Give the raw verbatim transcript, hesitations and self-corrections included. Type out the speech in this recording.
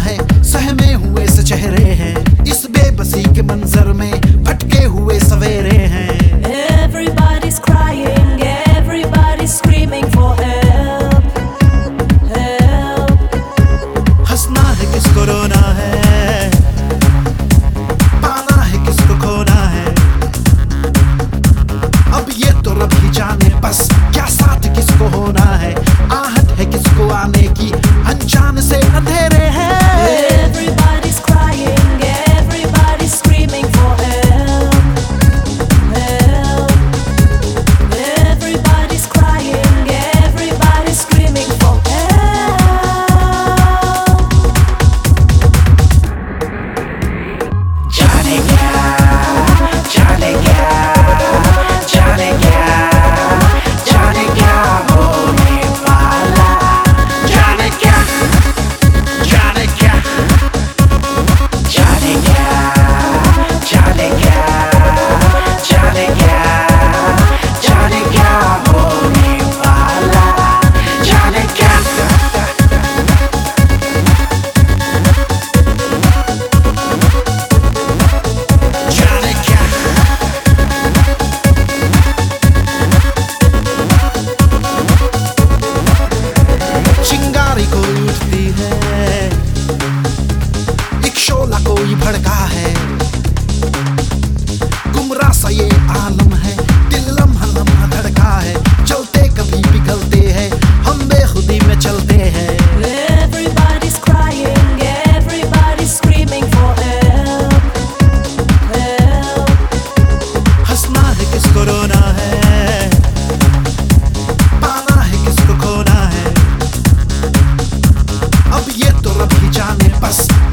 है, सहमे हुए से चेहरे हैं, इस बेबसी के मंजर में भटके हुए सवेरे हैं। Everybody's crying, everybody's screaming for help, help. हंसना है किसको रोना है, पाना है किसको खोना है, अब ये तो रब ही जाने बस क्या साथ किसको होना है। आहट है किसको आने की, अनजान से अंधेरे हैं। Everybody's crying, everybody's screaming for help, help. Everybody's crying, everybody's screaming for help. जाने क्या, जाने क्या, जाने क्या, जाने क्या होने वाला, जाने क्या, जाने क्या, जाने क्या, जाने क्या, जाने क्या, जाने क्या होने वाला, जाने क्या। जाने क्या, चिंगारी कोई उठती है, एक शोला कोई भड़का है, गुमराह सा ये आलम है, दिल लम्हा लम्हा धड़का है, चलते कभी पिघलते हैं, हम बेखुदी में चलते हैं। Everybody's crying, everybody's screaming for help, help. हंसना है किसको रोना है, पाना है किसको खोना है, अब ये तो रब ही जाने बस